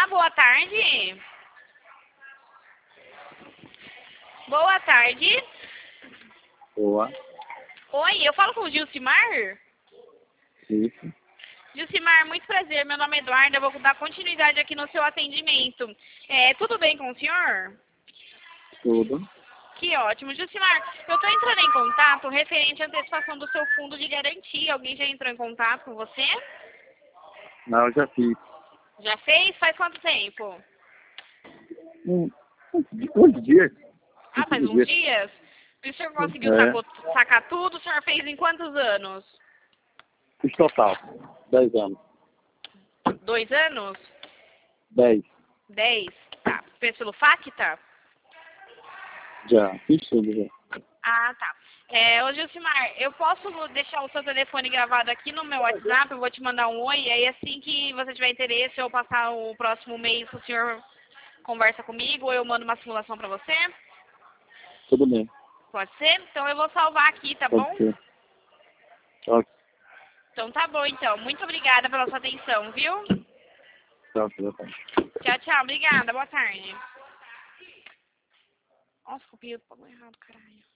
Olá, boa tarde. Boa tarde. Boa. Oi, eu falo com o Gilcimar? Isso. Gilcimar, muito prazer. Meu nome é Eduarda. Eu vou dar continuidade aqui no seu atendimento. Tudo bem com o senhor? Tudo. Que ótimo. Gilcimar, eu estou entrando em contato referente à antecipação do seu fundo de garantia. Alguém já entrou em contato com você? Não, eu já fiz. Já fez? Faz quanto tempo? Uns dias. Ah, faz uns dias? E o senhor conseguiu sacar tudo? O senhor fez em quantos anos? Fiz total. 10 anos. 2 anos? 10. 10? Tá. Fez pelo FACTA? Já. Fiz tudo já. Ah, tá. Ô Gilcimar, eu posso deixar o seu telefone gravado aqui no meu WhatsApp, eu vou te mandar um oi, e aí assim que você tiver interesse, eu passar o próximo mês, o senhor conversa comigo, ou eu mando uma simulação pra você? Tudo bem. Pode ser? Então eu vou salvar aqui, tá bom? Pode ser. Ok. Então tá bom, então. Muito obrigada pela sua atenção, viu? Tchau, tchau. Tchau, tchau. Obrigada. Boa tarde. Nossa, copiei o bagulho errado, caralho.